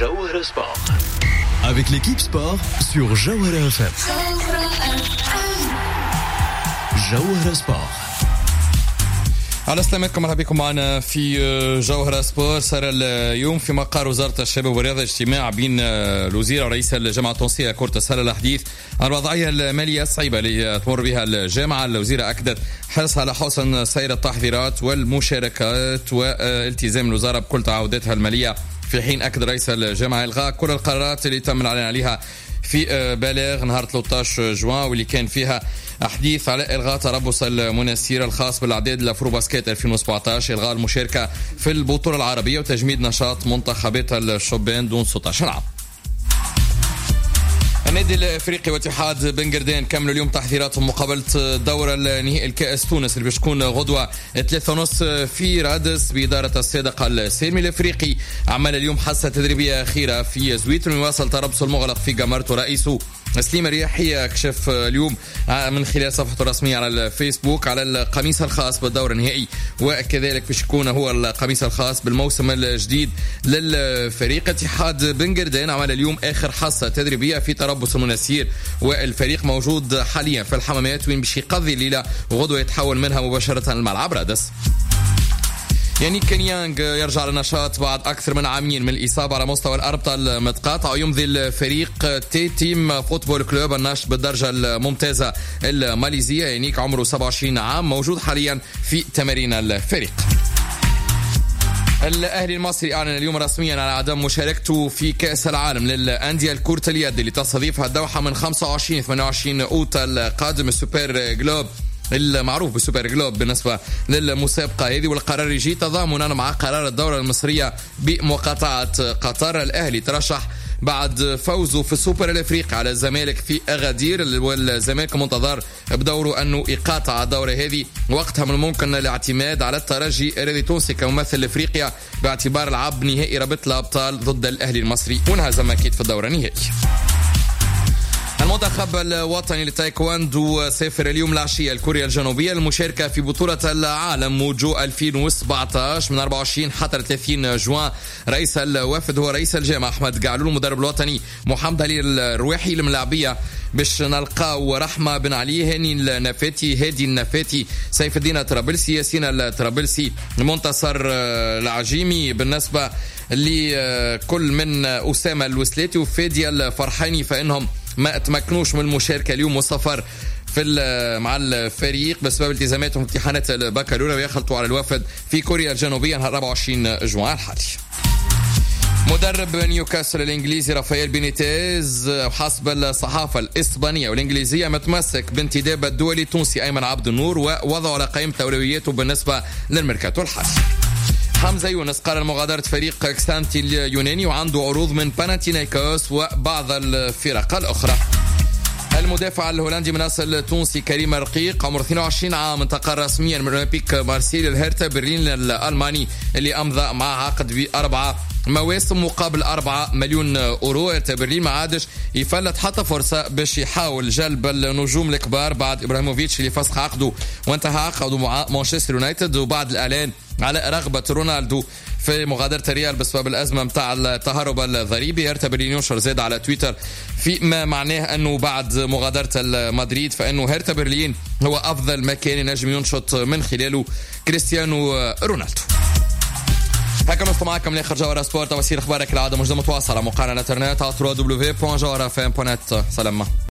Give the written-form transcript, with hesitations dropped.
Jawhara Sport. Avec l'équipe sport sur Jawhara FM. Jawhara Sport. على سلامتكم، مرحبا بكم معنا في جوهرة سبور. صار اليوم في مقر وزارة الشباب والرياضة اجتماع بين الوزير ورئيس الجامعة التونسية كرة السلة الحديث عن الوضعية المالية الصعبة اللي تمر بها الجامعة. الوزيرة أكدت حرصها على حسن سير التحضيرات والمشاركات والتزام الوزارة بكل تعهداتها المالية، في حين أكد رئيس الجامعة إلغاء كل القرارات اللي تم الإعلان عليها في بلاغ نهار 13 جوان واللي كان فيها حديث على إلغاء تربص المناسير الخاص بالأعداد الأفرو باسكيت 2017، إلغاء المشاركة في البطولة العربية وتجميد نشاط منتخبات الشبان دون 16 عام. النادي الافريقي واتحاد بن قردان كملوا اليوم تحضيراتهم مقابله الدوره النهائي الكاس تونس اللي بتكون غدوه 3:30 في رادس باداره الصادق السالمي. الافريقي عمل اليوم حصه تدريبيه اخيره في زويت ويواصل تربص المغلق في قمرته. رئيسه سليم الرياحي كشف اليوم من خلال صفحته الرسميه على الفيسبوك على القميص الخاص بالدور النهائي، وكذلك باش يكون هو القميص الخاص بالموسم الجديد للفريق. اتحاد بن قردان عمل اليوم اخر حصه تدريبيه في تربص المناسير، والفريق موجود حاليا في الحمامات وين باش يقضي الليله وغدوه يتحول منها مباشره الملعب رادس. يانيك كينيانغ يرجع للنشاط بعد أكثر من عامين من الإصابة على مستوى الأربطة المتقاطعة، ويمضي الفريق تيم فوتبول كلوب الناشط بالدرجة الممتازة الماليزية. يانيك عمره 27 عام، موجود حاليا في تمارين الفريق. الأهلي المصري أعلن اليوم رسميا على عدم مشاركته في كأس العالم للأندية لكرة اليد اللي تستضيفها الدوحة من 25-28 أوت القادم، السوبر جلوب المعروف بالسوبر جلوب بالنسبة للمسابقة هذه. والقرار يجي تضامنا مع قرار الدولة المصرية بمقاطعة قطر. الأهلي ترشح بعد فوزه في السوبر الافريقي على الزمالك في أغادير، والزمالك منتظر بدوره أنه يقاطع الدورة هذه، وقتها من الممكن الاعتماد على الترجي الرياضي التونسي كممثل لافريقيا باعتبار لعب نهائي رابطة الأبطال ضد الأهلي المصري وانهزم أكيد في الدورة النهائي. المنتخب الوطني للتايكواندو سافر اليوم العشية لكوريا الجنوبية للمشاركة في بطولة العالم موجو 2017 من 24 حتى 30 جوان. رئيس الوفد هو رئيس الجامعة أحمد قعلول، المدرب الوطني محمد علي الرويحي. الملاعبية باش نلقاو رحمة بن علي، هاني النفاتي، هادي النفاتي، سيف الدين الطرابلسي، ياسين الطرابلسي، منتصر العجيمي. بالنسبة لكل من أسامة الوسلاتي وفادي الفرحاني فإنهم ما تمكنوش من المشاركة اليوم والسفر في مع الفريق بسبب التزاماتهم امتحانات البكالوريا، ويخلطوا على الوفد في كوريا الجنوبية نهار 24 جوان الحالي. مدرب نيوكاسل الانجليزي رافائيل بينيتيز حسب الصحافة الإسبانية والإنجليزية متمسك بانتداب الدولي التونسي أيمن عبد النور ووضعه على قائمة أولوياته بالنسبة للميركاتو الحالي. حمزة يونس قرر مغادرة فريق كسانتي اليوناني وعنده عروض من باناتينايكوس وبعض الفرق الأخرى. المدافع الهولندي من أصل تونسي كريم رقيق عمره 22 عام انتقل رسميا من أولمبيك مارسيل الهرتا برلين الألماني اللي أمضى مع عقد ب4 مواسم مقابل 4 مليون أورو. هرتا برلين ما عادش يفلت حتى فرصة باش يحاول جلب النجوم الكبار بعد إبراهيموفيتش اللي فسخ عقده وانتهى عقده مع مانشستر يونايتد، وبعد الإعلان على رغبة رونالدو في مغادرة الريال بسبب الأزمة متاع التهرب الضريبي. هرتا برلين ينشر زاد على تويتر فيما معناه أنه بعد مغادرة مدريد فإنه هرتا برلين هو أفضل مكان ينجم ينشط من خلاله كريستيانو رونالدو. هكذا نصل معكم لاخر جوهرة سبورت. توصيل اخبارك العاده موجوده متواصله على موقعنا الانترنت على www.jawharafm.net. سلام.